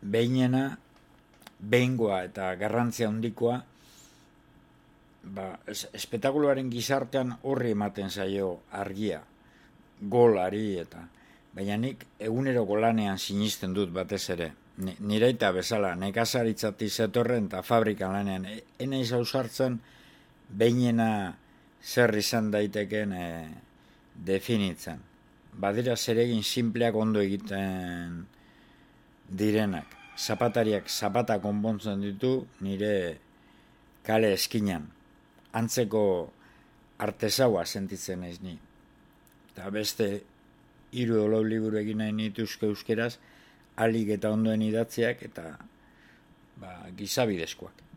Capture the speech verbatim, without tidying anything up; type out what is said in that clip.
behinena, behingoa eta garrantzia handikoa, ba, es, espektakuluaren gizartean horri ematen zaio argia, golari eta, baina nik eguneroko lanean sinisten dut batez ere. Nireita bezala, nekazaritzati zetorren eta fabrikan lanean, enaiz ausartzen behinena zer izan daiteken e, definitzen. Badira zeregin simpleak ondo egiten direnak. Zapatariak zapata konpontzen ditu nire kale eskinan. Antzeko artesaua sentitzen naiz ni. Eta beste hiru edo lau liburu egin nahi nituzke euskeraz, alik eta ondoen idatziak eta ba, gizabidezkoak.